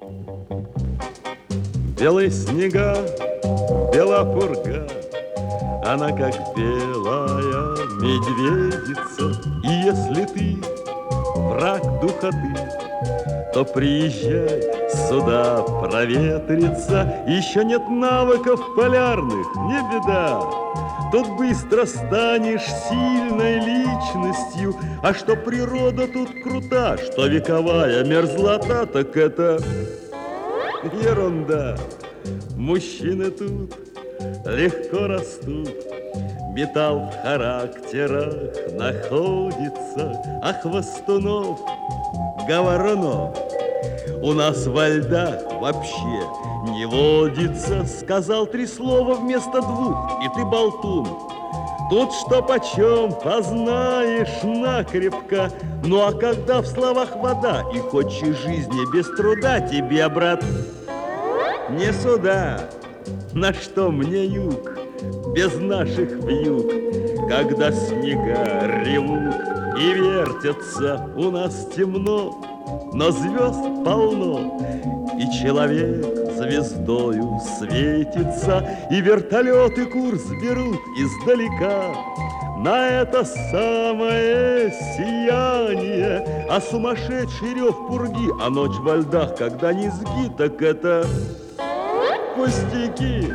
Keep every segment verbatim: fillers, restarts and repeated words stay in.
Белые снега, бела пурга, она как белая медведица. И если ты враг духоты, то приезжай сюда проветриться. Еще нет навыков полярных, не беда. Тут быстро станешь сильной личностью. А что природа тут крута, что вековая мерзлота, так это ерунда. Мужчины тут легко растут, металл в характерах находится, а хвостунов, говорунов у нас во льдах вообще не водится. Сказал три слова вместо двух, и ты болтун. Тут что почем познаешь накрепко. Ну а когда в словах вода и хочешь жизни без труда, тебе, брат, не сюда. На что мне юг без наших вьюг, когда снега ревут и вертятся, у нас темно, но звезд полно, и человек звездою светится, и вертолеты курс берут издалека на это самое сияние. А сумасшедший рев пурги, а ночь во льдах, когда низги, так это пустяки.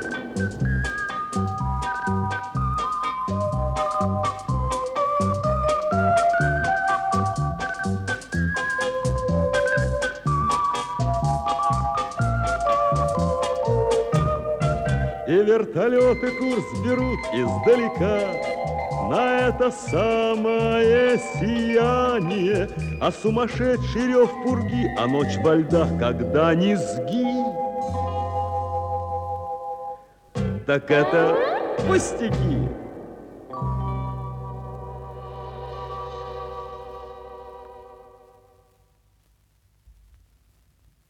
И вертолеты курс берут издалека на это самое сияние. А сумасшедший рев пурги, а ночь во льдах, когда низги, так это пустяки.